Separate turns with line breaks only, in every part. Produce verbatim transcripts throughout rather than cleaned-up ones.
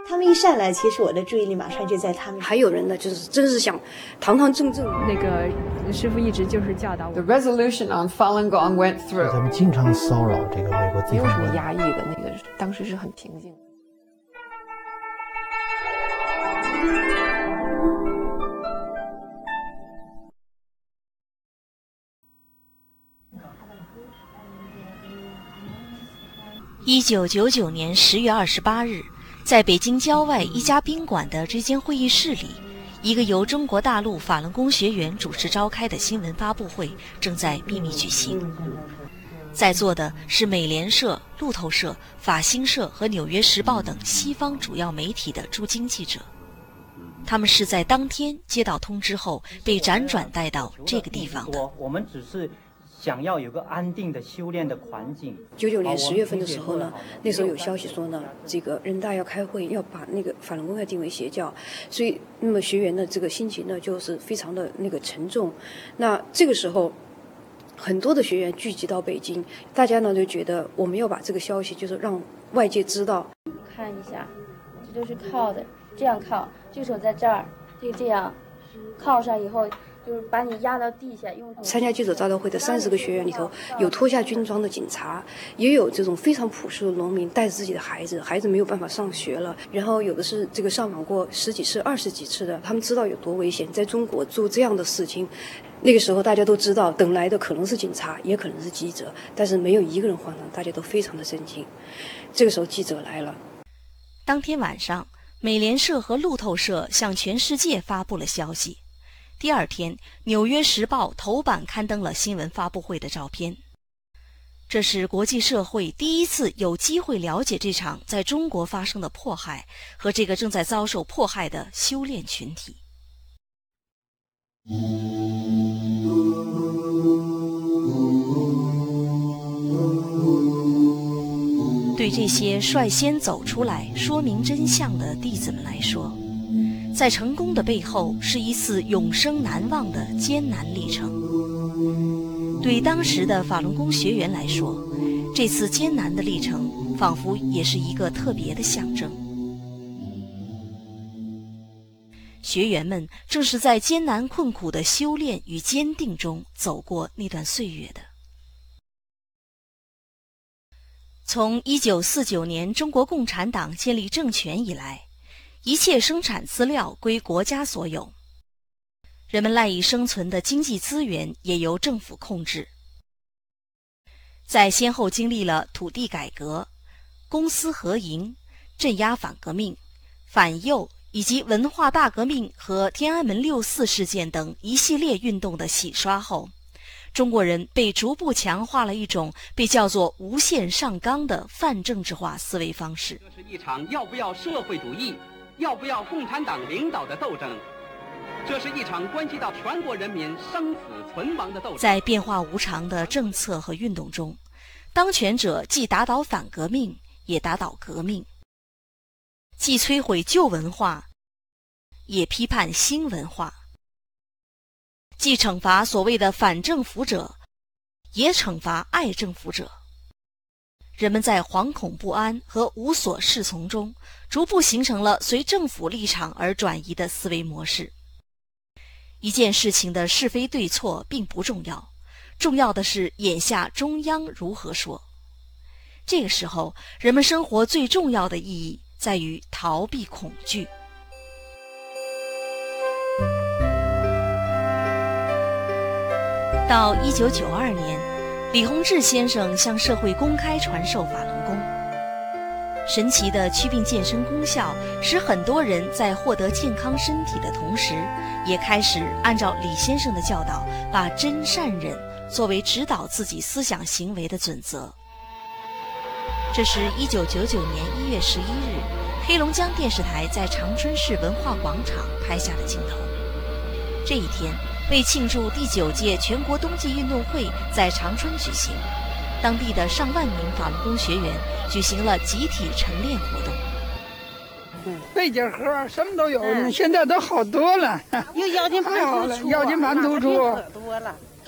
他们一上来，其实我的注意力马上就在他们。
还有人呢，就是真是想堂堂正正。
那个师父一直就是教导我。
The resolution on Falun Gong went through。
他们经常骚扰这个美国地方官。
没有什么压抑的，那个当时是很平静。
一九九九年十月二十八日，在北京郊外一家宾馆的这间会议室里，一个由中国大陆法轮功学员主持召开的新闻发布会正在秘密举行。在座的是美联社、路透社、法新社和纽约时报等西方主要媒体的驻京记者，他们是在当天接到通知后被辗转带到这个地方的。
我们只是想要有个安定的修炼的环境。
九九年十月份的时候呢，那时候有消息说呢，这个人大要开会，要把那个法轮功要定为邪教，所以那么学员的这个心情呢，就是非常的那个沉重。那这个时候，很多的学员聚集到北京，大家呢就觉得我们要把这个消息就是让外界知道。
看一下，这都是靠的，这样靠，这个手在这儿，就这样靠上以后。就是把你压到地下，用
参加记者招待会的三十个学员里头，有脱下军装的警察，也有这种非常朴实的农民带着自己的孩子，孩子没有办法上学了，然后有的是这个上访过十几次、二十几次的，他们知道有多危险，在中国做这样的事情，那个时候大家都知道，等来的可能是警察，也可能是记者，但是没有一个人慌张，大家都非常的震惊。这个时候记者来了。
当天晚上，美联社和路透社向全世界发布了消息。第二天，《纽约时报》头版刊登了新闻发布会的照片。这是国际社会第一次有机会了解这场在中国发生的迫害和这个正在遭受迫害的修炼群体。对这些率先走出来说明真相的弟子们来说，在成功的背后是一次永生难忘的艰难历程。对当时的法轮功学员来说，这次艰难的历程仿佛也是一个特别的象征。学员们正是在艰难困苦的修炼与坚定中走过那段岁月的。从一九四九年中国共产党建立政权以来，一切生产资料归国家所有，人们赖以生存的经济资源也由政府控制。在先后经历了土地改革、公私合营、镇压反革命、反右以及文化大革命和天安门六四事件等一系列运动的洗刷后，中国人被逐步强化了一种被叫做无限上纲的泛政治化思维方式。
这是一场要不要社会主义，要不要共产党领导的斗争，这是一场关系到全国人民生死存亡的斗争。在变化无常的政策和运动中，当权者既打倒反革命，也打倒革命，既摧毁旧文化，也批判新文化，既惩罚所谓的反政府者，也惩罚爱政府者。人们在惶恐不安和无所适从中，逐步形成了随政府立场而转移的思维模式。一件事情的是非对错并不重要，重要的是眼下中央如何说。这个时候，人们生活最重要的意义在于逃避恐惧。到一九九二年，李洪志先生向社会公开传授法轮功。神奇的祛病健身功效使很多人在获得健康身体的同时，也开始按照李先生的教导，把真善忍作为指导自己思想行为的准则。这是一九九九年一月十一日，黑龙江电视台在长春市文化广场拍下的镜头。这一天，为庆祝第九届全国冬季运动会在长春举行，当地的上万名法轮功学员举行了集体晨练活动。
背结核什么都有，嗯、现在都好多了。
有腰间盘突出，
腰间盘突出。
多了。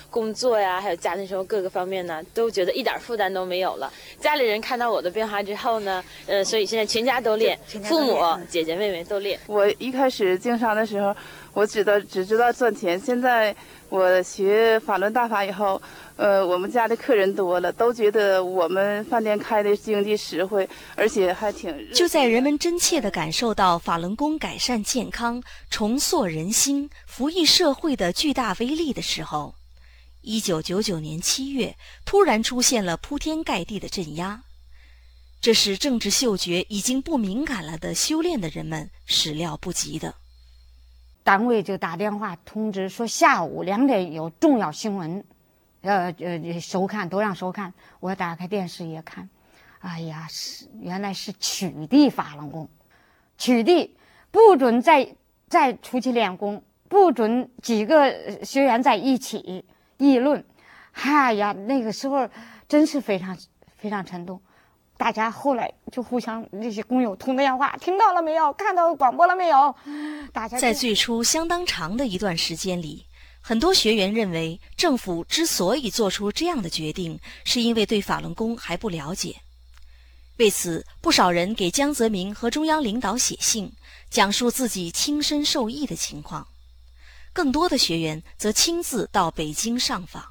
工作呀，还有家庭生活各个方面呢，都觉得一点负担都没有了。家里人看到我的变化之后呢，呃，所以现在全家都练，父母、姐姐、妹妹都练。
我一开始经商的时候，我知道只知道赚钱。现在我学法轮大法以后，呃，我们家的客人多了，都觉得我们饭店开的经济实惠，而且还挺。
就在人们真切地感受到法轮功改善健康、重塑人心、服役社会的巨大威力的时候，一九九九年七月，突然出现了铺天盖地的镇压，这是政治嗅觉已经不敏感了的修炼的人们始料不及的。
单位就打电话通知说下午两点有重要新闻，呃呃收看都让收看。我打开电视一看，哎呀，是原来是取缔法轮功，取缔不准再再出去练功，不准几个学员在一起议论。哎呀，那个时候真是非常非常沉重。大家后来就互相这些工友通电话，听到了没有？看到广播了没有？大家
在最初相当长的一段时间里，很多学员认为政府之所以做出这样的决定，是因为对法轮功还不了解。为此，不少人给江泽民和中央领导写信，讲述自己亲身受益的情况。更多的学员则亲自到北京上访。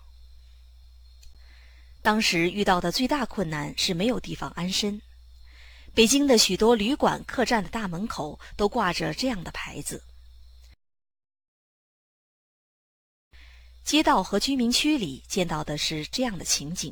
当时遇到的最大困难是没有地方安身。北京的许多旅馆、客栈的大门口都挂着这样的牌子。街道和居民区里见到的是这样的情景。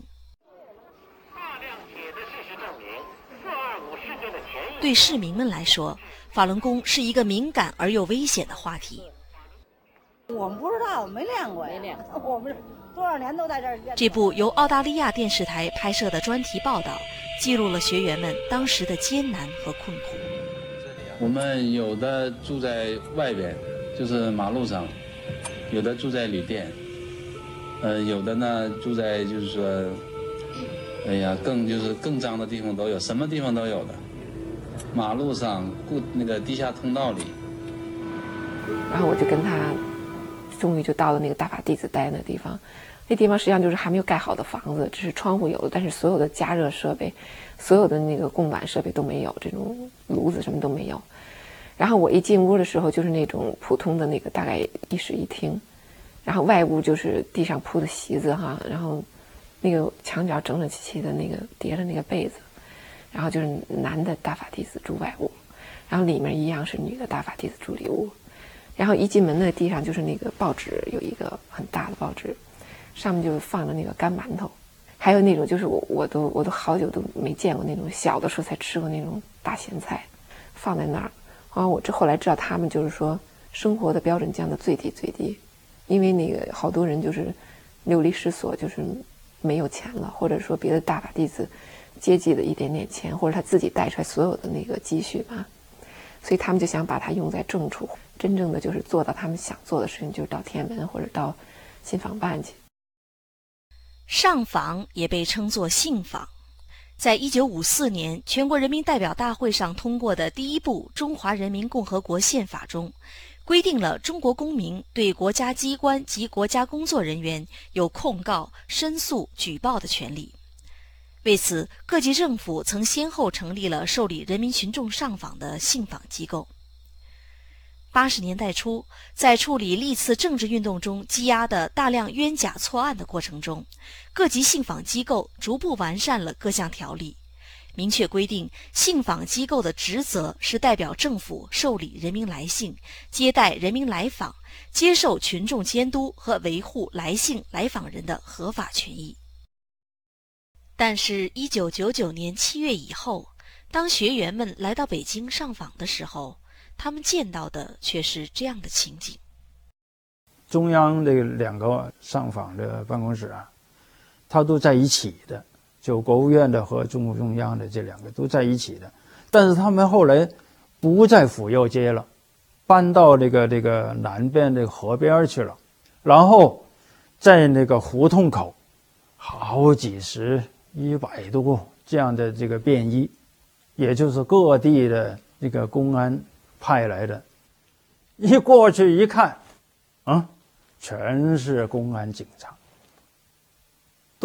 对市民们来说，法轮功是一个敏感而又危险的话题。
我们不知道，没练过呀，没练过，我们多少年都在这儿练。
这部由澳大利亚电视台拍摄的专题报道，记录了学员们当时的艰难和困苦。
我们有的住在外边，就是马路上；有的住在旅店，呃，有的呢住在就是说，哎呀，更就是更脏的地方都有，什么地方都有的。马路上、固那个地下通道里。
然后我就跟他。终于就到了那个大法弟子待那地方，那地方实际上就是还没有盖好的房子，只是窗户有的，但是所有的加热设备、所有的那个供暖设备都没有，这种炉子什么都没有。然后我一进屋的时候，就是那种普通的那个大概一室一厅，然后外屋就是地上铺的席子哈，然后那个墙角整整齐齐的那个叠着那个被子，然后就是男的大法弟子住外屋，然后里面一样是女的大法弟子住里屋。然后一进门那个地上就是那个报纸，有一个很大的报纸，上面就放着那个干馒头，还有那种就是我我都我都好久都没见过那种，小的时候才吃过那种大咸菜，放在那儿。啊，我这后来知道他们就是说生活的标准降到最低最低，因为那个好多人就是流离失所，就是没有钱了，或者说别的大法弟子接济了一点点钱，或者他自己带出来所有的那个积蓄吧，所以他们就想把它用在正处。真正的就是做到他们想做的事情，就是到天文或者到信访办去。
上访也被称作信访，在一九五四年全国人民代表大会上通过的第一部《中华人民共和国宪法》中，规定了中国公民对国家机关及国家工作人员有控告、申诉、举报的权利。为此，各级政府曾先后成立了受理人民群众上访的信访机构。八十年代初，在处理历次政治运动中积压的大量冤假错案的过程中，各级信访机构逐步完善了各项条例，明确规定信访机构的职责是代表政府受理人民来信，接待人民来访，接受群众监督和维护来信来访人的合法权益。但是一九九九年七月以后，当学员们来到北京上访的时候，他们见到的却是这样的情景。
中央的两个上访的办公室啊，它都在一起的，就国务院的和中共中央的这两个都在一起的。但是他们后来不在府右街了，搬到这个这个南边这个河边去了，然后在那个胡同口，好几十、一百多这样的这个便衣，也就是各地的这个公安派来的，一过去一看，啊，全是公安警察，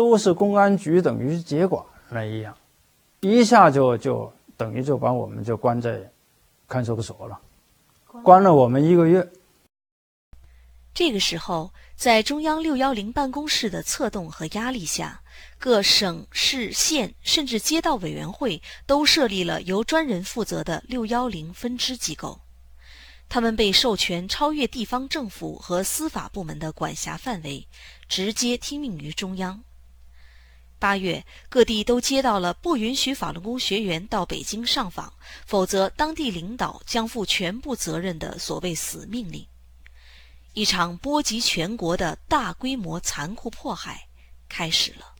都是公安局等于接管了一样，一下就就等于就把我们就关在看守所了，关了我们一个月。
这个时候，在中央六一零办公室的策动和压力下，各省市县甚至街道委员会都设立了由专人负责的六一零分支机构，他们被授权超越地方政府和司法部门的管辖范围，直接听命于中央。八月，各地都接到了不允许法轮功学员到北京上访，否则当地领导将负全部责任的所谓死命令。一场波及全国的大规模残酷迫害开始了。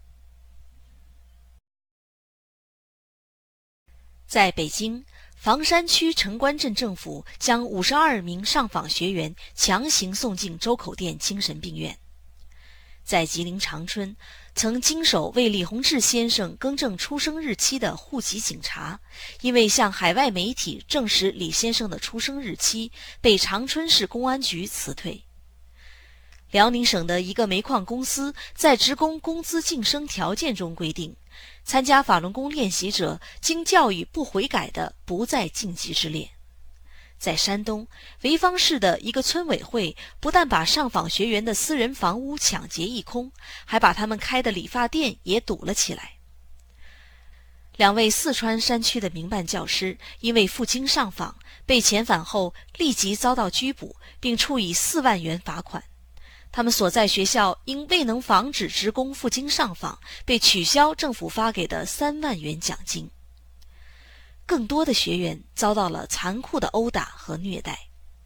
在北京，房山区城关镇政府将五十二名上访学员强行送进周口店精神病院。在吉林长春，曾经手为李洪志先生更正出生日期的户籍警察，因为向海外媒体证实李先生的出生日期，被长春市公安局辞退。辽宁省的一个煤矿公司在职工工资晋升条件中规定，参加法轮功练习者经教育不悔改的，不在禁忌之列。在山东潍坊市的一个村委会，不但把上访学员的私人房屋抢劫一空，还把他们开的理发店也堵了起来。两位四川山区的民办教师因为赴京上访，被遣返后立即遭到拘捕，并处以四万元罚款。他们所在学校因未能防止职工赴京上访，被取消政府发给的三万元奖金。更多的学员遭到了残酷的殴打和虐待。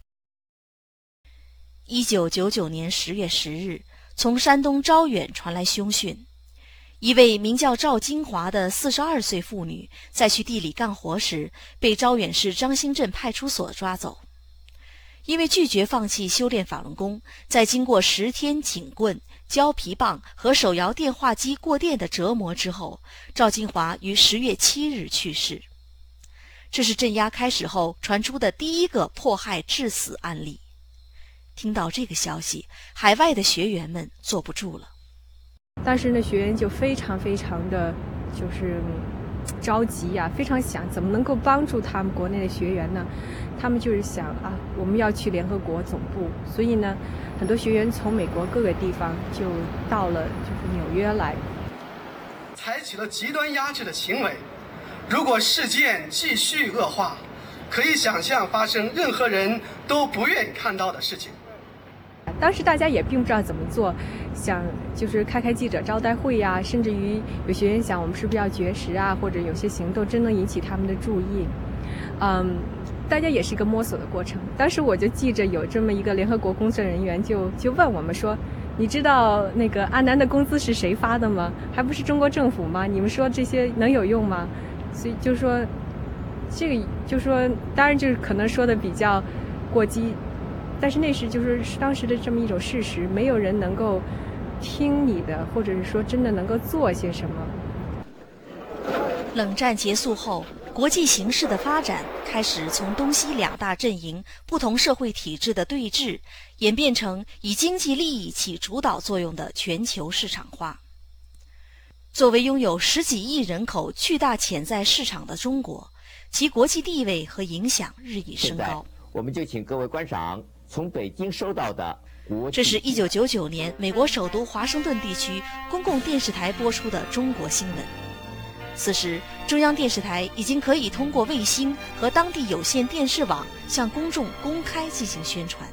一九九九年十月十日，从山东招远传来凶讯，一位名叫赵金华的四十二岁妇女，在去地里干活时，被招远市张兴镇派出所抓走。因为拒绝放弃修炼法轮功，在经过十天警棍、胶皮棒和手摇电话机过电的折磨之后，赵金华于十月七日去世。这是镇压开始后传出的第一个迫害致死案例。听到这个消息，海外的学员们坐不住了。
当时呢，学员就非常非常的就是着急呀、啊，非常想怎么能够帮助他们国内的学员呢？他们就是想啊，我们要去联合国总部，所以呢，很多学员从美国各个地方就到了就是纽约来，
采取了极端压制的行为。如果事件继续恶化，可以想象发生任何人都不愿意看到的事情。
当时大家也并不知道怎么做，想就是开开记者招待会呀、啊，甚至于有学员想我们是不是要绝食啊，或者有些行动真能引起他们的注意。嗯，大家也是一个摸索的过程。当时我就记着有这么一个联合国工作人员就就问我们说，你知道那个阿南的工资是谁发的吗？还不是中国政府吗？你们说这些能有用吗？所以就说这个就说当然就是可能说的比较过激，但是那是就是当时的这么一种事实，没有人能够听你的，或者是说真的能够做些什么。
冷战结束后，国际形势的发展开始从东西两大阵营、不同社会体制的对峙，演变成以经济利益起主导作用的全球市场化。作为拥有十几亿人口巨大潜在市场的中国，其国际地位和影响日益升高。
我们就请各位观赏从北京收到的国际。
这是一九九九年美国首都华盛顿地区公共电视台播出的中国新闻。此时，中央电视台已经可以通过卫星和当地有线电视网向公众公开进行宣传。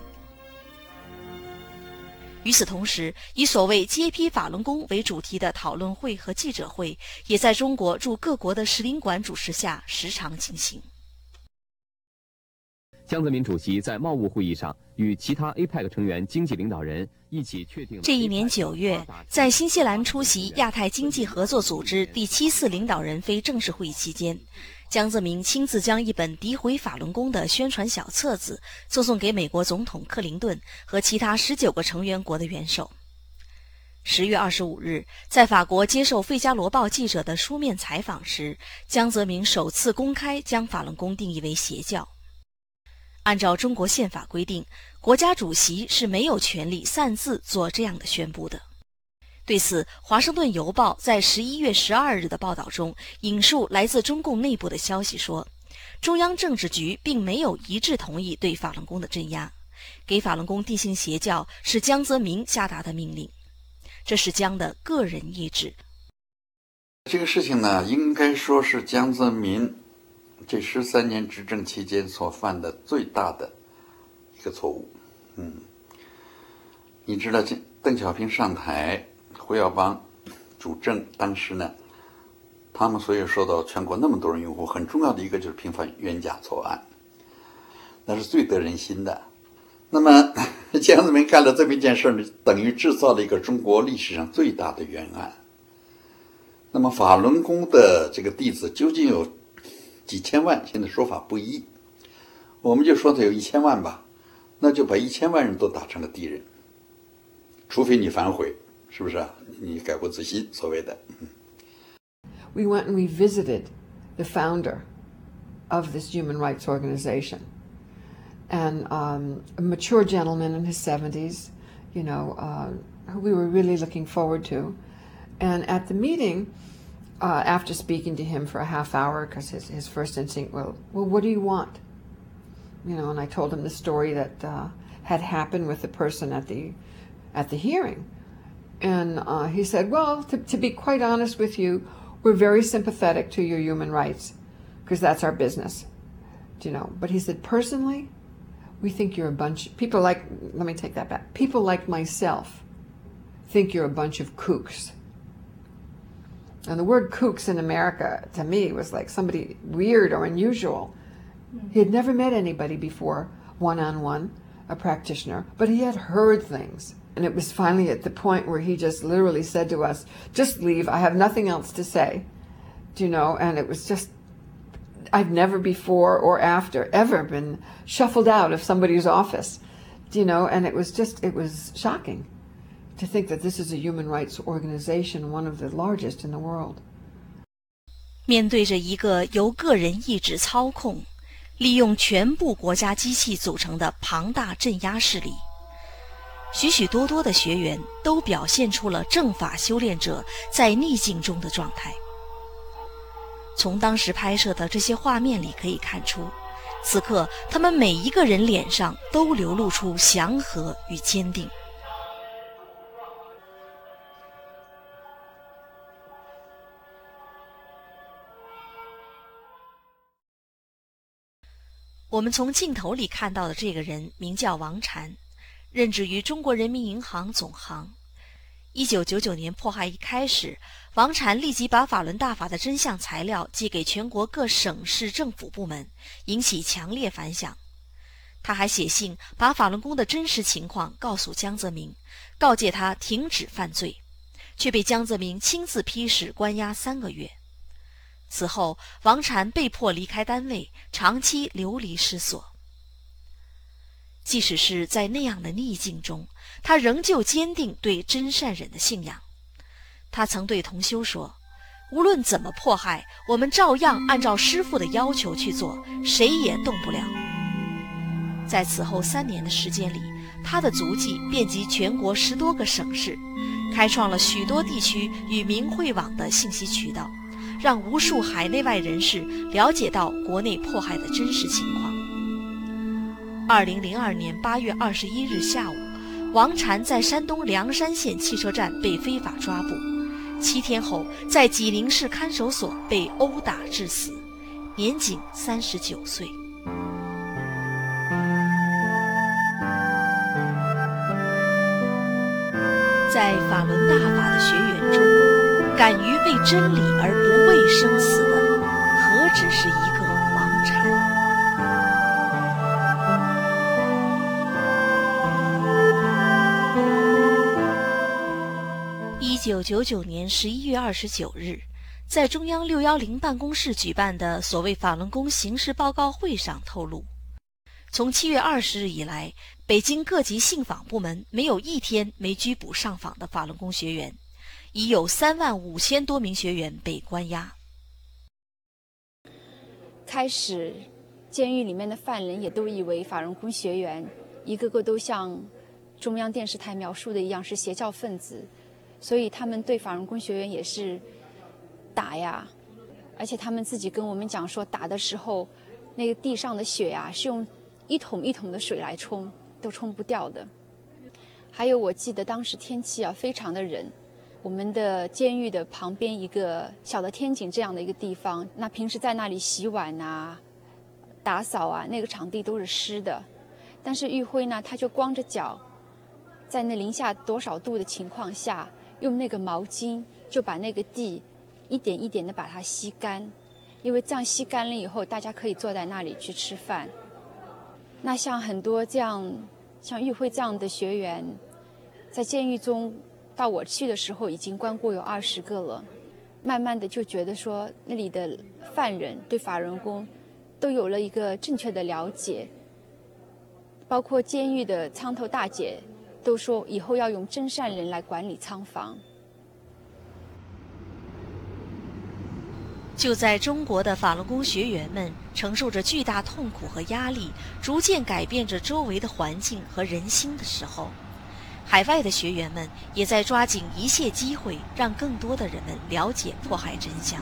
与此同时，以所谓揭批法轮功为主题的讨论会和记者会，也在中国驻各国的使领馆主持下时常进行。
江泽民主席在贸务会议上与其他 A P E C 成员经济领导人一起确定。
这一年九月，在新西兰出席亚太经济合作组织第七次领导人非正式会议期间，江泽民亲自将一本诋毁法轮功的宣传小册子赠送给美国总统克林顿和其他十九个成员国的元首。十月二十五日，在法国接受《费加罗报》记者的书面采访时，江泽民首次公开将法轮功定义为邪教。按照中国宪法规定，国家主席是没有权利擅自做这样的宣布的。 对此，《华盛顿邮报》在十一月十二日的报道中引述来自中共内部的消息说，中央政治局并没有一致同意对法轮功的镇压，给法轮功定性邪教是江泽民下达的命令，这是江的个人意志。
这个事情呢，应该说是江泽民这十三年执政期间所犯的最大的一个错误。嗯，你知道邓小平上台，胡耀邦主政，当时呢，他们所以受到全国那么多人拥护，很重要的一个就是平反冤假错案，那是最得人心的。那么江泽民干了这么一件事呢，等于制造了一个中国历史上最大的冤案。那么法轮功的这个弟子究竟有几千万？现在说法不一，我们就说他有一千万吧，那就把一千万人都打成了敌人，除非你反悔，是不是啊？你改过自新，所谓的。
We went and we visited the founder of this human rights organization, and um, a mature gentleman in his seventies, you know, uh, who we were really looking forward to. And at the meeting, uh, after speaking to him for a half hour, because his, his first instinct, well, well, what do you want? You know, and I told him the story that uh, had happened with the person at the at the hearing. And uh, he said, well, to, to be quite honest with you, we're very sympathetic to your human rights, because that's our business, do you know. But he said, personally, we think you're a bunch, people like, let me take that back, people like myself think you're a bunch of kooks. And the word kooks in America, to me, was like somebody weird or unusual. He had never met anybody before, one-on-one, a practitioner, but he had heard things. And it was finally at the point where he just literally said to us, just leave, I have nothing else to say. Do you know, and it was just, I've never before or after ever been shuffled out of somebody's office. Do you know, and it was just, it was shocking to think that this is a human rights organization, one of the largest in the world.
面对着一个由个人意志操控，利用全部国家机器组成的庞大镇压势力，许许多多的学员都表现出了正法修炼者在逆境中的状态。从当时拍摄的这些画面里可以看出，此刻他们每一个人脸上都流露出祥和与坚定。我们从镜头里看到的这个人名叫王禅，任职于中国人民银行总行。一九九九年迫害一开始，王禅立即把法轮大法的真相材料寄给全国各省市政府部门，引起强烈反响。他还写信把法轮功的真实情况告诉江泽民，告诫他停止犯罪，却被江泽民亲自批示关押三个月。此后，王禅被迫离开单位，长期流离失所。即使是在那样的逆境中，他仍旧坚定对真善忍的信仰。他曾对同修说：“无论怎么迫害，我们照样按照师父的要求去做，谁也动不了。”在此后三年的时间里，他的足迹遍及全国十多个省市，开创了许多地区与明慧网的信息渠道，让无数海内外人士了解到国内迫害的真实情况。二零零二年八月二十一日下午，王禅在山东凉山县汽车站被非法抓捕，七天后在济宁市看守所被殴打致死，年仅三十九岁。在法轮大法的学员中，敢于为真理而不畏生死的，何止是一个王禅？一九九九年十一月二十九日，在中央六一零办公室举办的所谓法轮功形势报告会上透露，从七月二十日以来，北京各级信访部门没有一天没拘捕上访的法轮功学员，已有三万五千多名学员被关押。
开始，监狱里面的犯人也都以为法轮功学员一个个都像中央电视台描述的一样是邪教分子， 所以他们对法轮功学员也是打呀，而且他们自己跟我们讲说，打的时候那个地上的血呀是用一桶一桶的水来冲，都冲不掉的。还有我记得当时天气啊非常的冷，我们的监狱的旁边一个小的天井这样的一个地方，那平时在那里洗碗啊、打扫啊，那个场地都是湿的。但是玉辉呢，他就光着脚，在那零下多少度的情况下，用那个毛巾就把那个地一点一点的把它吸干，因为这样吸干了以后，大家可以坐在那里去吃饭。那像很多这样像玉辉这样的学员，在监狱中，到我去的时候已经关过有二十个了，慢慢的就觉得说那里的犯人对法轮功都有了一个正确的了解，包括监狱的仓头大姐都说以后要用真善人来管理仓房。
就在中国的法轮功学员们承受着巨大痛苦和压力，逐渐改变着周围的环境和人心的时候，海外的学员们也在抓紧一切机会，让更多的人们了解迫害真相。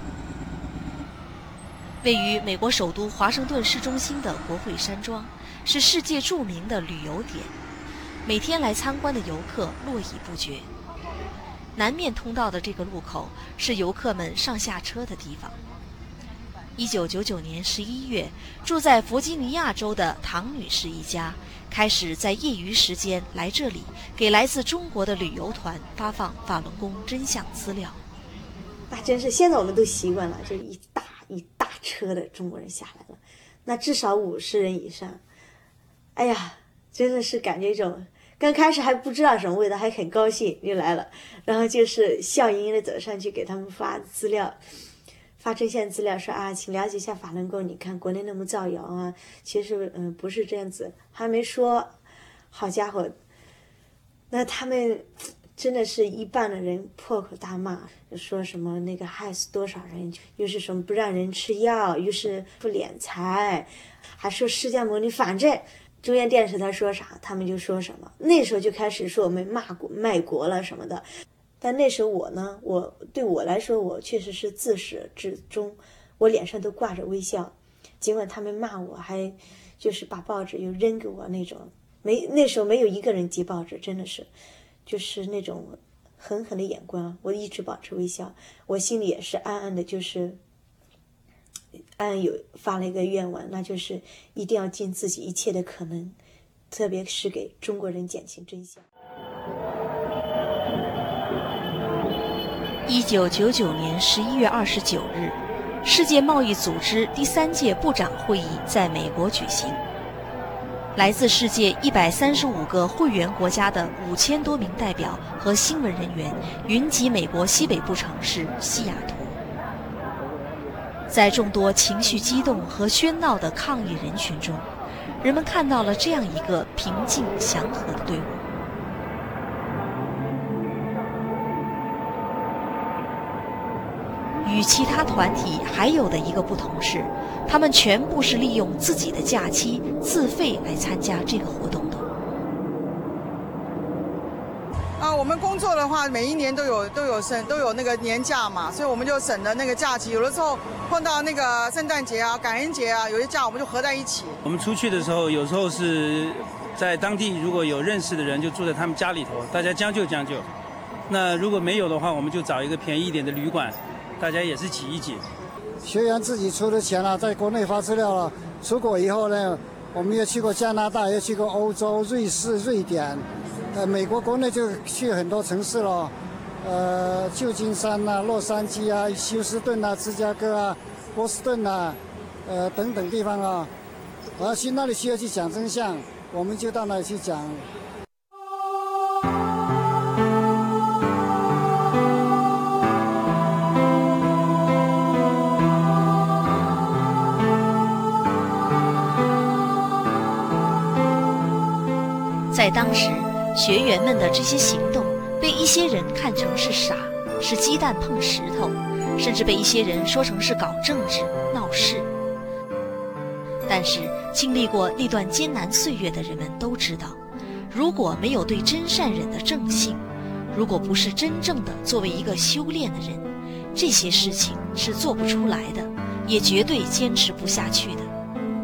位于美国首都华盛顿市中心的国会山庄是世界著名的旅游点，每天来参观的游客络绎不绝。南面通道的这个路口是游客们上下车的地方。一九九九年十一月，住在弗吉尼亚州的唐女士一家开始在业余时间来这里，给来自中国的旅游团发放法轮功真相资料。
那真是现在我们都习惯了，这一大一大车的中国人下来了，那至少五十人以上。哎呀，真的是感觉一种刚开始还不知道什么味道，还很高兴就来了，然后就是笑盈盈的走上去给他们发资料，发真相资料，说啊，请了解一下法轮功，你看国内那么造谣啊，其实嗯不是这样子，还没说，好家伙，那他们真的是一半的人破口大骂，说什么那个害死多少人，又是什么不让人吃药，又是不敛财，还说释迦牟尼，反正中央电视台说啥他们就说什么。那时候就开始说我们骂国卖国了什么的，但那时候我呢，我对我来说我确实是自始至终我脸上都挂着微笑，尽管他们骂我，还就是把报纸又扔给我那种，没那时候没有一个人接报纸，真的是就是那种狠狠的眼光，我一直保持微笑，我心里也是暗暗的，就是暗暗有发了一个愿望，那就是一定要尽自己一切的可能，特别是给中国人减轻真相。
一九九九年十一月二十九日，世界贸易组织第三届部长会议在美国举行。来自世界一百三十五个会员国家的五千多名代表和新闻人员云集美国西北部城市西雅图。在众多情绪激动和喧闹的抗议人群中，人们看到了这样一个平静祥和的队伍。与其他团体还有的一个不同是，他们全部是利用自己的假期自费来参加这个活动的。
啊，我们工作的话，每一年都有都有省都有那个年假嘛，所以我们就省了那个假期。有的时候碰到那个圣诞节啊、感恩节啊，有些假我们就合在一起。
我们出去的时候，有时候是在当地如果有认识的人，就住在他们家里头，大家将就将就。那如果没有的话，我们就找一个便宜一点的旅馆。大家也是挤一挤，
学员自己出的钱了，在国内发资料了。出国以后呢，我们也去过加拿大，也去过欧洲、瑞士、瑞典，呃，美国国内就去很多城市了，呃，旧金山呐、啊、洛杉矶啊、休斯顿啊、芝加哥啊、波士顿啊，呃等等地方啊。我要去那里需要去讲真相，我们就到那里去讲。
在当时，学员们的这些行动被一些人看成是傻，是鸡蛋碰石头，甚至被一些人说成是搞政治、闹事。但是，经历过那段艰难岁月的人们都知道，如果没有对真善忍的正信， 如果不是真正的作为一个修炼的人，这些事情是做不出来的，也绝对坚持不下去的。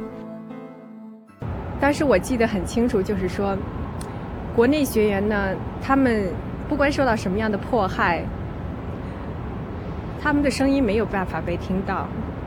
当时我记得很清楚，就是说国内学员呢，他们不管受到什么样的迫害，他们的声音没有办法被听到。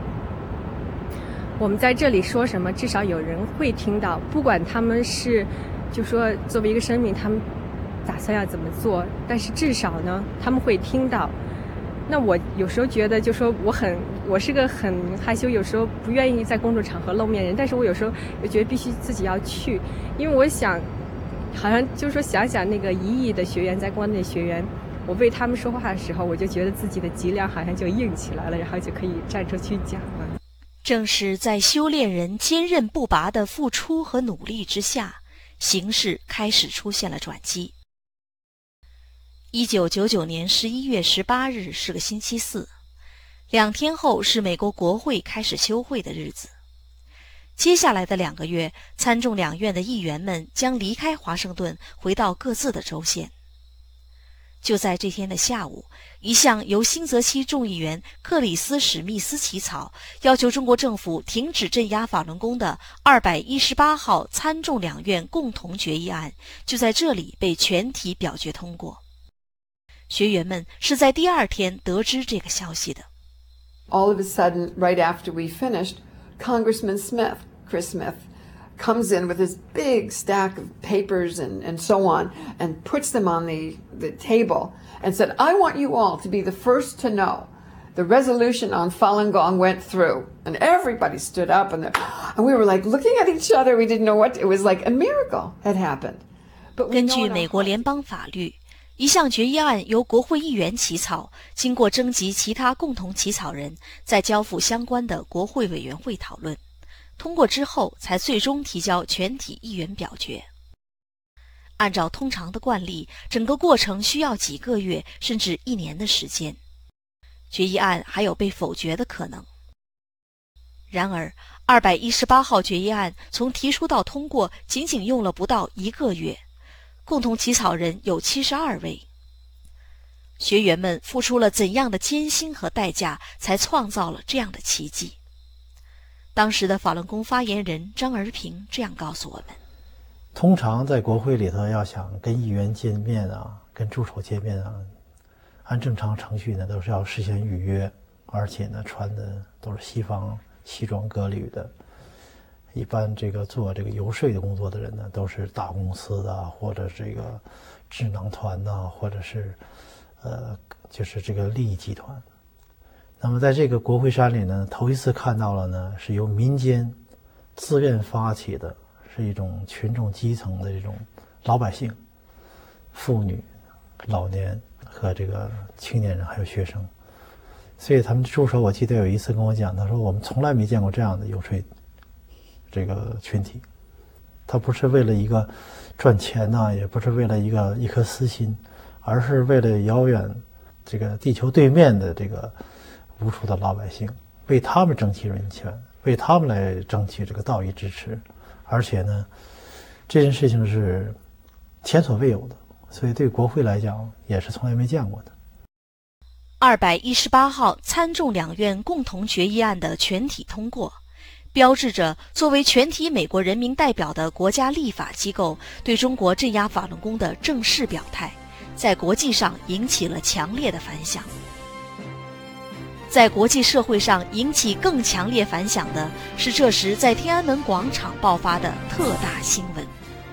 我们在这里说什么，至少有人会听到，不管他们是就说作为一个生命他们打算要怎么做，但是至少呢他们会听到。那我有时候觉得就说我很我是个很害羞，有时候不愿意在公众场合露面人，但是我有时候又觉得必须自己要去，因为我想好像就是说想想那个一亿的学员在国内学员，我为他们说话的时候，我就觉得自己的脊梁好像就硬起来了，然后就可以站出去讲了。
正是在修炼人坚韧不拔的付出和努力之下，形势开始出现了转机。一九九九年十一月十八日是个星期四，两天后是美国国会开始休会的日子。接下来的两个月，参众两院的议员们将离开华盛顿，回到各自的州县。就在这天的下午，一项由新泽西众议员克里斯·史密斯起草，要求中国政府停止镇压法轮功的二百一十八号参众两院共同决议案，就在这里被全体表决通过。学员们是在第二天得知这个消息的。
All of a sudden, right after we finished, Congressman Smith, Chris Smith, comes in with this big stack of papers and, and so on, and puts them on the, the table and said, I want you all to be the first to know the resolution on Falun Gong went through. And everybody stood up, and, and we were like looking at each other. We didn't know what, it was like a miracle had happened. But we
根
know
据
in
美
our
国联邦法律，一项决议案由国会议员起草，经过征集其他共同起草人，再交付相关的国会委员会讨论，通过之后才最终提交全体议员表决。按照通常的惯例，整个过程需要几个月甚至一年的时间。决议案还有被否决的可能。然而二百一十八号决议案从提出到通过仅仅用了不到一个月，共同起草人有七十二位。学员们付出了怎样的艰辛和代价，才创造了这样的奇迹？当时的法轮功发言人张而平这样告诉我们：
通常在国会里头，要想跟议员见面啊，跟助手见面啊，按正常程序呢，都是要事先预约，而且呢，穿的都是西方西装革履的。一般这个做这个游说的工作的人呢，都是大公司的，或者这个智囊团呐，或者是呃，就是这个利益集团。那么在这个国会山里呢，头一次看到了呢，是由民间自愿发起的，是一种群众基层的这种老百姓、妇女、老年和这个青年人还有学生。所以他们助手我记得有一次跟我讲，他说我们从来没见过这样的游说这个群体，他不是为了一个赚钱呐、啊，也不是为了一个一颗私心，而是为了遥远这个地球对面的这个无数的老百姓，为他们争取人权，为他们来争取这个道义支持。而且呢，这件事情是前所未有的，所以对国会来讲也是从来没见过的。
二百一十八号参众两院共同决议案的全体通过，标志着作为全体美国人民代表的国家立法机构对中国镇压法轮功的正式表态，在国际上引起了强烈的反响。在国际社会上引起更强烈反响的是这时在天安门广场爆发的特大新闻。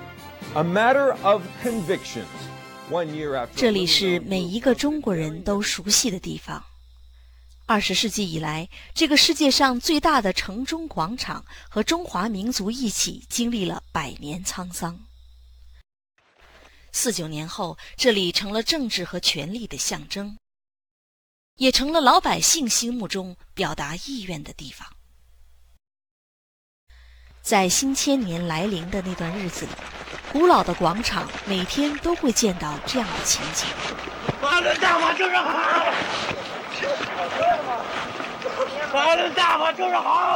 A matter of convictions. One year after
这里是每一个中国人都熟悉的地方。二十世纪以来，这个世界上最大的城中广场和中华民族一起经历了百年沧桑。四九年后，这里成了政治和权力的象征，也成了老百姓心目中表达意愿的地方。在新千年来临的那段日子里，古老的广场每天都会见到这样的情景。
法轮大法就是好，法轮大法就是好，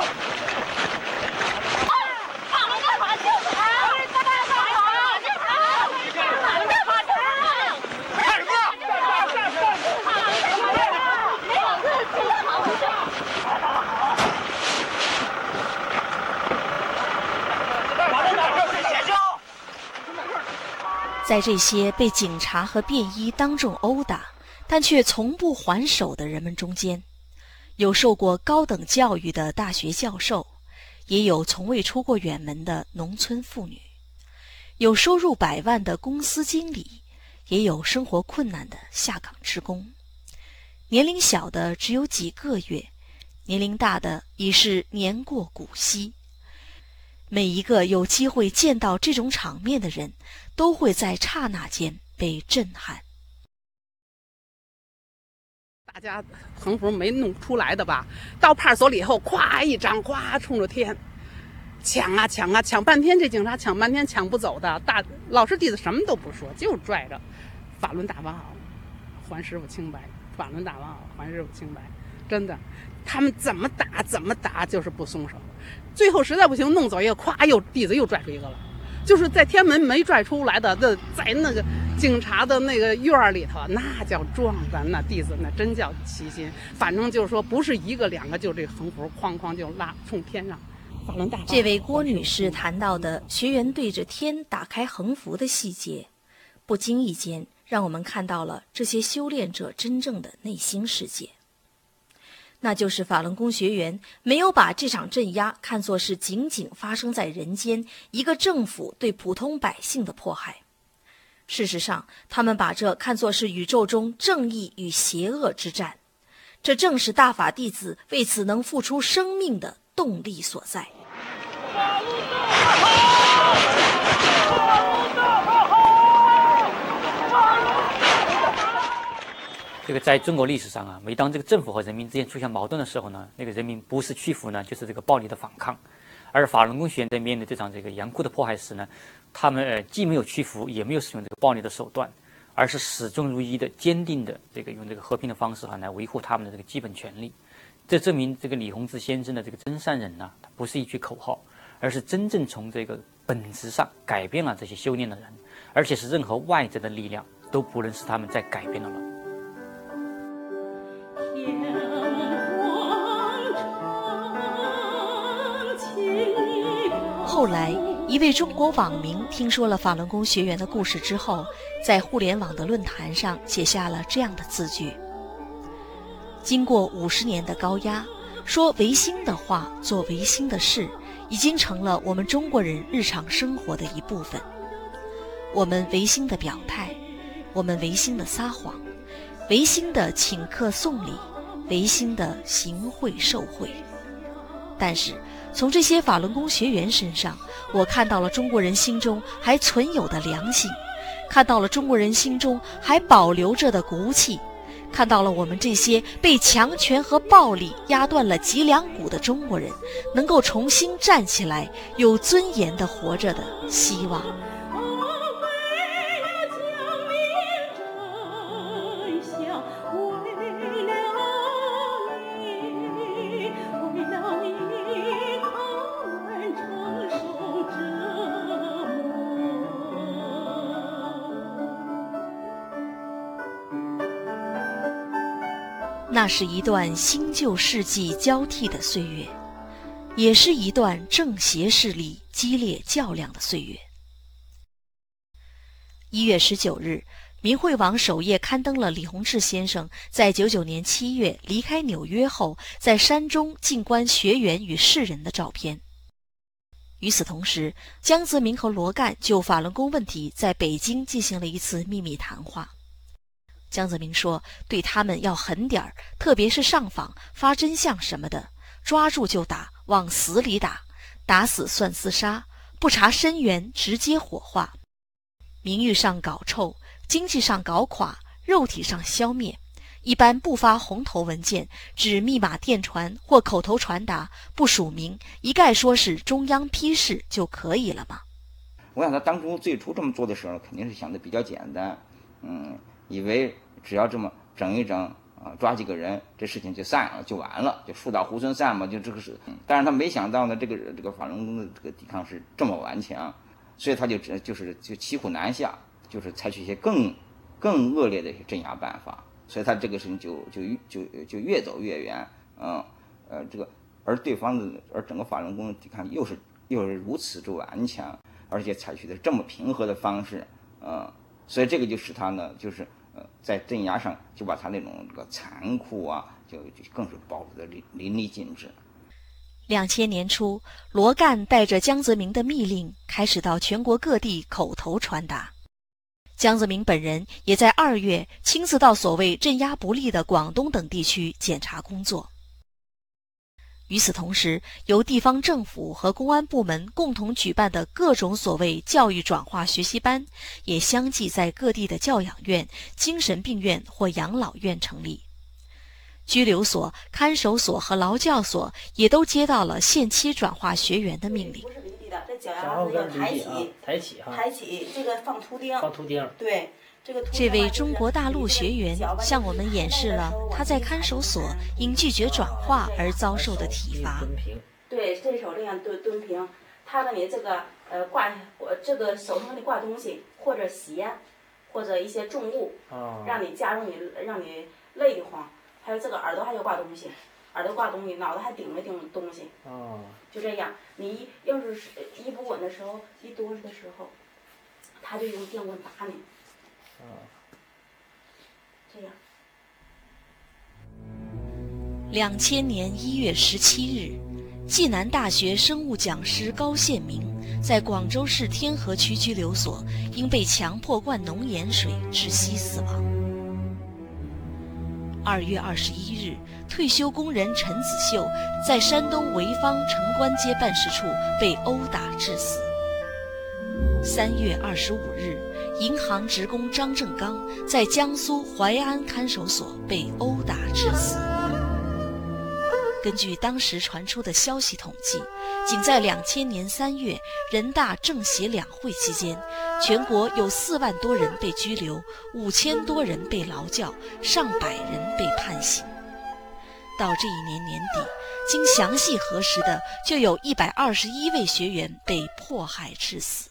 法轮大法就是好，法轮大法就是好，法轮大法就是好，看什么？
在这些被警察和便衣当众殴打，但却从不还手的人们中间，有受过高等教育的大学教授，也有从未出过远门的农村妇女，有收入百万的公司经理，也有生活困难的下岗职工。年龄小的只有几个月，年龄大的已是年过古稀。每一个有机会见到这种场面的人，都会在刹那间被震撼。
大家横幅没弄出来的吧，到派出所里以后，咵一张，咵冲着天，抢啊抢啊抢半天，这警察抢半天抢不走的。大老师弟子什么都不说，就拽着法轮大法好，还师傅清白，法轮大法好，还师傅清白。真的，他们怎么打怎么打，就是不松手。最后实在不行，弄走一个，咵又弟子又拽出一个了。就是在天安门没拽出来的，那在那个警察的那个院里头，那叫壮观，那弟子那真叫齐心。反正就是说，不是一个两个，就这横幅哐哐就拉冲天上。法轮大法。
这位郭女士谈到的学员对着天打开横幅的细节，不经意间让我们看到了这些修炼者真正的内心世界。那就是法轮功学员没有把这场镇压看作是仅仅发生在人间一个政府对普通百姓的迫害。事实上，他们把这看作是宇宙中正义与邪恶之战，这正是大法弟子为此能付出生命的动力所在。
这个在中国历史上啊，每当这个政府和人民之间出现矛盾的时候呢，那个人民不是屈服呢，就是这个暴力的反抗。而法轮功学员在面对这场这个严酷的迫害时呢，他们呃既没有屈服，也没有使用这个暴力的手段，而是始终如一的、坚定的这个用这个和平的方式哈来维护他们的这个基本权利。这证明这个李洪志先生的这个真善忍呢，它不是一句口号，而是真正从这个本质上改变了这些修炼的人，而且是任何外在的力量都不能使他们再改变了了。
后来，一位中国网民听说了法轮功学员的故事之后，在互联网的论坛上写下了这样的字句：经过五十年的高压，说违心的话，做违心的事，已经成了我们中国人日常生活的一部分。我们违心的表态，我们违心的撒谎，违心的请客送礼，违心的行贿受贿。但是从这些法轮功学员身上，我看到了中国人心中还存有的良心，看到了中国人心中还保留着的骨气，看到了我们这些被强权和暴力压断了脊梁骨的中国人能够重新站起来，有尊严地活着的希望。那是一段新旧世纪交替的岁月，也是一段正邪势力激烈较量的岁月。一月十九日，明慧网首页刊登了李洪志先生在九九年七月离开纽约后，在山中静观学员与世人的照片。与此同时，江泽民和罗干就法轮功问题在北京进行了一次秘密谈话。江泽民说，对他们要狠点儿，特别是上访发真相什么的，抓住就打，往死里打，打死算自杀，不查深源直接火化，名誉上搞臭，经济上搞垮，肉体上消灭。一般不发红头文件，只密码电传或口头传达，不署名，一概说是中央批示就可以了吗？
我想他当初最初这么做的时候，肯定是想的比较简单，嗯，以为只要这么整一整啊，抓几个人，这事情就散了，就完了，就树倒猢狲散嘛，就这个是。但是他没想到呢，这个这个法轮功的这个抵抗是这么顽强，所以他就就是就骑虎难下，就是采取一些更更恶劣的一些镇压办法，所以他这个事情就就就就越走越远，嗯呃这个而对方的而整个法轮功的抵抗又是又是如此之顽强，而且采取的这么平和的方式。 呃，所以这个就使他呢，就是呃，在镇压上就把他那种这个残酷啊，就就更是暴露的淋淋漓尽致。
两千年初，罗干带着江泽民的密令，开始到全国各地口头传达。江泽民本人也在二月亲自到所谓镇压不力的广东等地区检查工作。与此同时，由地方政府和公安部门共同举办的各种所谓教育转化学习班，也相继在各地的教养院、精神病院或养老院成立。拘留所、看守所和劳教所也都接到了限期转化学员的命令。
不是离地的，这脚丫子要抬起，
抬起哈，
抬起，这个放图钉，
放图钉，
对。这, 个
这位中国大陆学员向我们演示了他在看守所因拒绝转化而遭受的体罚。
对，这手这样蹲蹲平，他让你这个呃挂这个手上给你挂东西，或者鞋，或者一些重物，
哦、
让你加入你让你累得慌。还有这个耳朵还要挂东西，耳朵挂东西，脑袋还顶着顶东西。
哦，
就这样，你要是一不稳的时候，一哆嗦的时候，他就用电棍打你。这样。
两千年一月十七日，暨南大学生物讲师高宪明在广州市天河区拘留所因被强迫灌浓盐水窒息死亡。二月二十一日，退休工人陈子秀在山东潍坊城关街办事处被殴打致死。三月二十五日，银行职工张正刚在江苏淮安看守所被殴打致死。根据当时传出的消息统计，仅在两千年三月人大政协两会期间，全国有四万多人被拘留，五千多人被劳教，上百人被判刑。到这一年年底，经详细核实的就有一百二十一位学员被迫害致死。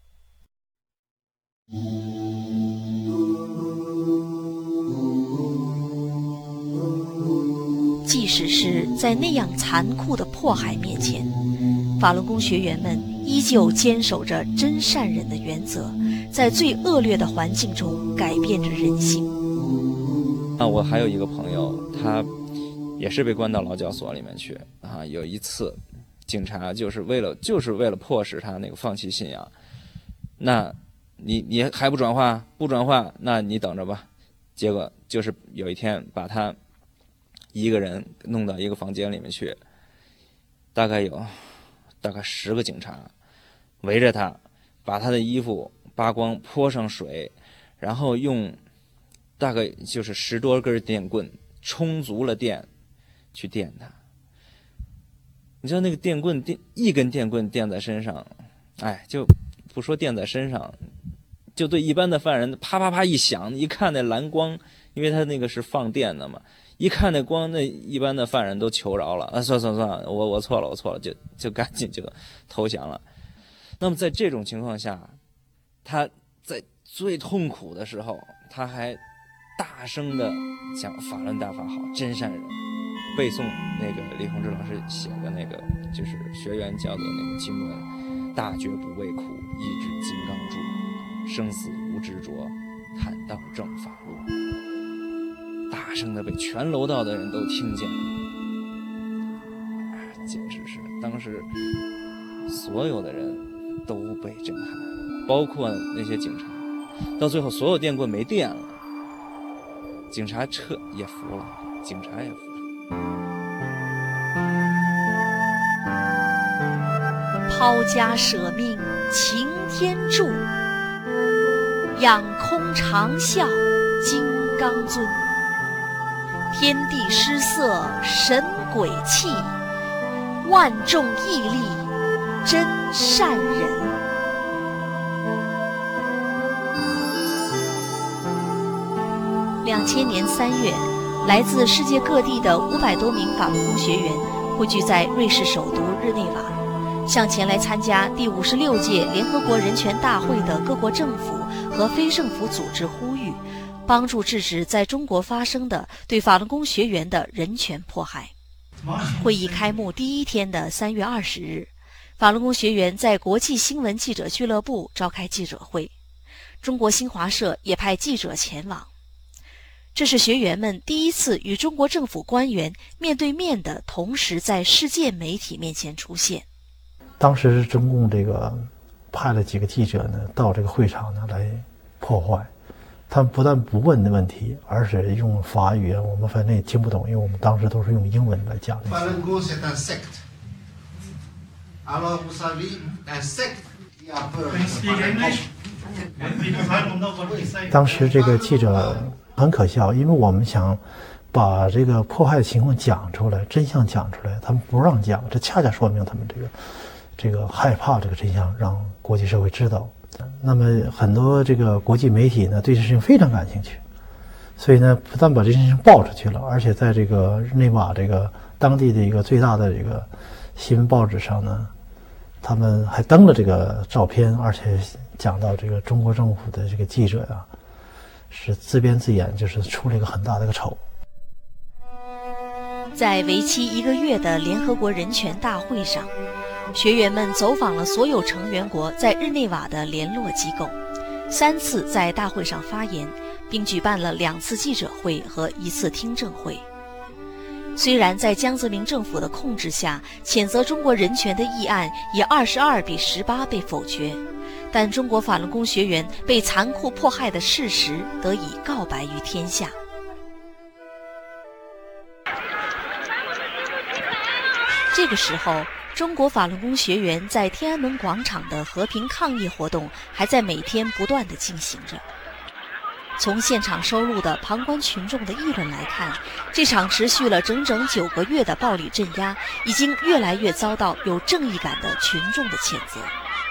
即使是在那样残酷的迫害面前，法轮功学员们依旧坚守着真善忍的原则，在最恶劣的环境中改变着人性。
啊，我还有一个朋友，他也是被关到劳教所里面去啊。有一次，警察就是为了就是为了迫使他那个放弃信仰，那你你还不转化？不转化，那你等着吧。结果就是有一天把他一个人弄到一个房间里面去，大概有大概十个警察围着他，把他的衣服扒光，泼上水，然后用大概就是十多根电棍，充足了电去电他。你知道那个电棍电一根电棍电在身上，哎，就不说电在身上，就对一般的犯人啪啪啪一响，一看那蓝光，因为他那个是放电的嘛，一看那光，那一般的犯人都求饶了啊，算算算，我我错了，我错了，就就赶紧就投降了。那么在这种情况下，他在最痛苦的时候，他还大声的讲法轮大法好，真善忍，背诵那个李洪志老师写的那个，就是学员教的那个经文：大觉不畏苦，意志金刚柱，生死无执着，坦道正法路。大声的被全楼道的人都听见了，简直是当时所有的人都被震撼，包括那些警察。到最后所有电棍没电了，警察撤也服了，警察也服了。
抛家舍命擎天柱，仰空长啸金刚尊。天地失色神鬼气，万众屹立真善忍。两千年三月，来自世界各地的五百多名法轮功学员汇聚在瑞士首都日内瓦，向前来参加第五十六届联合国人权大会的各国政府和非政府组织呼吁，帮助制止在中国发生的对法轮功学员的人权迫害。会议开幕第一天的三月二十日，法轮功学员在国际新闻记者俱乐部召开记者会。 中国新华社也派记者前往。这是学员们第一次与中国政府官员面对面的同时在世界媒体面前出现。
当时中共这个派了几个记者呢到这个会场呢来破坏，他们不但不问的问题，而且用法语，我们反正也听不懂，因为我们当时都是用英文来讲的。当时这个记者很可笑，因为我们想把这个迫害情况讲出来，真相讲出来，他们不让讲，这恰恰说明他们这个这个害怕这个真相让国际社会知道。那么很多这个国际媒体呢对这事情非常感兴趣，所以呢不但把这件事情爆出去了，而且在这个日内瓦这个当地的一个最大的这个新闻报纸上呢，他们还登了这个照片，而且讲到这个中国政府的这个记者呀、啊，是自编自演，就是出了一个很大的一个丑。
在为期一个月的联合国人权大会上，学员们走访了所有成员国在日内瓦的联络机构，三次在大会上发言，并举办了两次记者会和一次听证会。虽然在江泽民政府的控制下，谴责中国人权的议案以二十二比十八被否决，但中国法轮功学员被残酷迫害的事实得以告白于天下。这个时候，中国法轮功学员在天安门广场的和平抗议活动还在每天不断地进行着。从现场收录的旁观群众的议论来看，这场持续了整整九个月的暴力镇压，已经越来越遭到有正义感的群众的谴责。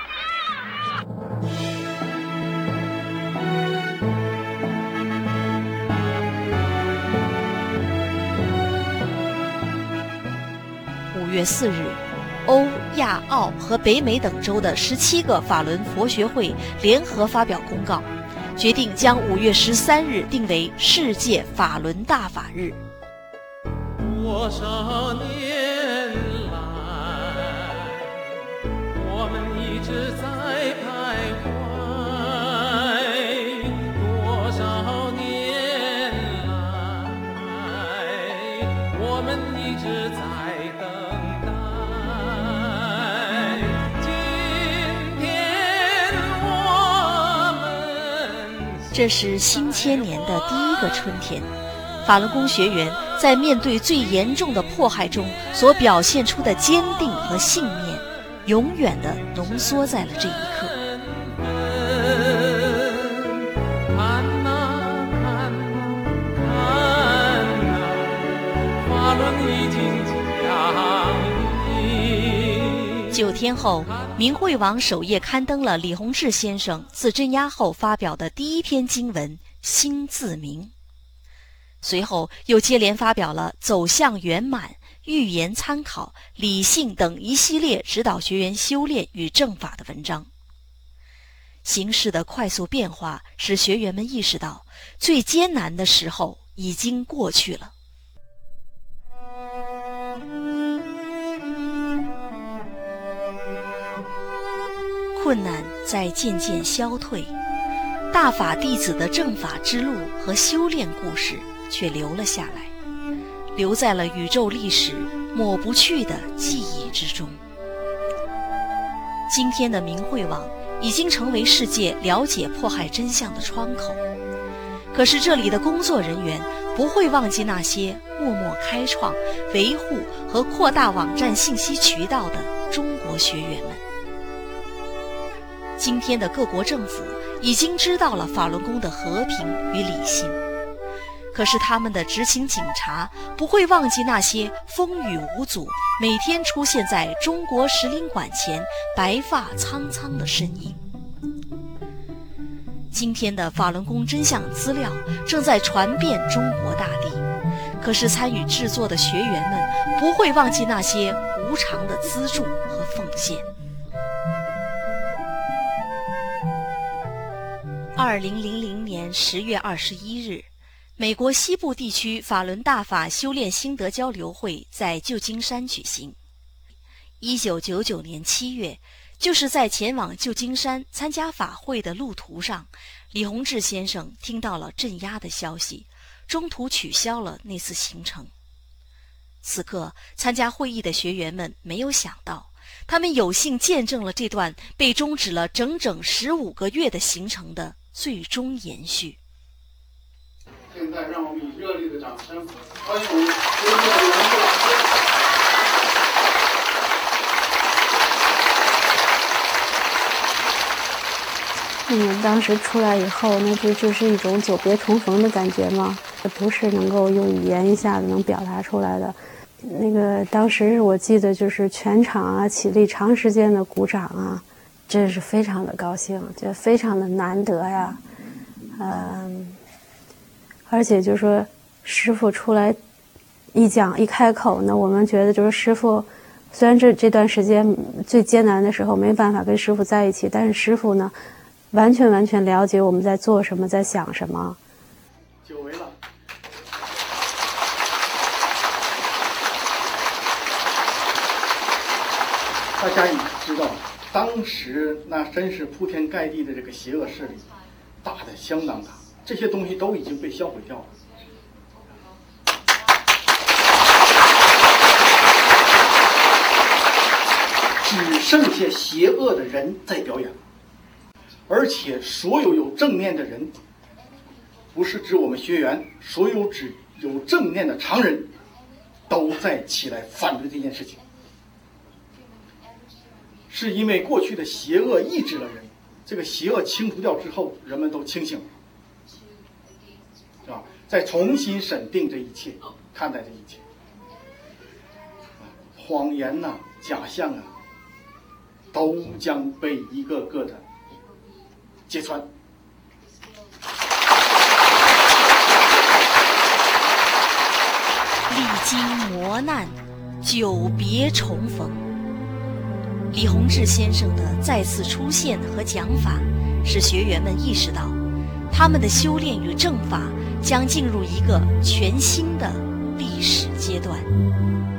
五月四日，欧、亚、澳和北美等州的十七个法轮佛学会联合发表公告，决定将五月十三日定为世界法轮大法日。
多少年来，我们一直在徘徊，多少年来，我们一直在等待。今天我们
这是新千年的第一个春天，法轮功学员在面对最严重的迫害中所表现出的坚定和信念，永远地浓缩在了这一刻。
看呐看呐看呐，法轮已经降临。
九天后，明慧网首页刊登了李洪志先生自镇压后发表的第一篇经文《心自明》。随后又接连发表了走向圆满、预言参考、理性等一系列指导学员修炼与正法的文章。形势的快速变化使学员们意识到，最艰难的时候已经过去了。困难在渐渐消退，大法弟子的正法之路和修炼故事却留了下来，留在了宇宙历史抹不去的记忆之中。今天的明慧网已经成为世界了解迫害真相的窗口，可是这里的工作人员不会忘记那些默默开创、维护和扩大网站信息渠道的中国学员们。今天的各国政府已经知道了法轮功的和平与理性，可是他们的执勤警察不会忘记那些风雨无阻、每天出现在中国使领馆前白发苍苍的身影。今天的法轮功真相资料正在传遍中国大地，可是参与制作的学员们不会忘记那些无偿的资助和奉献。二零零零年十月二十一日，美国西部地区法轮大法修炼心得交流会在旧金山举行。一九九九年七月， 就是在前往旧金山参加法会的路途上，李洪志先生听到了镇压的消息，中途取消了那次行程。此刻参加会议的学员们没有想到，他们有幸见证了这段被终止了整整十五个月的行程的最终延续。
现在让我们以热烈的掌声欢迎优秀的人士。
嗯，当时出来以后，那就就是一种久别重逢的感觉嘛，不是能够用语言一下子能表达出来的。那个当时我记得就是全场啊起立长时间的鼓掌啊，真是非常的高兴，就非常的难得呀。嗯，而且就说师父出来一讲一开口呢，我们觉得就是师父虽然这这段时间最艰难的时候没办法跟师父在一起，但是师父呢完全完全了解我们在做什么，在想什么。
久违了。大家也知道，当时那真是铺天盖地的这个邪恶势力，大的相当大，这些东西都已经被销毁掉了。只剩下邪恶的人在表演，而且所有有正念的人，不是指我们学员，所有指有正念的常人，都在起来反对这件事情。是因为过去的邪恶抑制了人，这个邪恶清除掉之后，人们都清醒了，是吧？再重新审定这一切，看待这一切，谎言呐、啊、假象啊，都将被一个个的揭穿。
历经磨难，久别重逢。李洪志先生的再次出现和讲法，使学员们意识到，他们的修炼与正法将进入一个全新的历史阶段。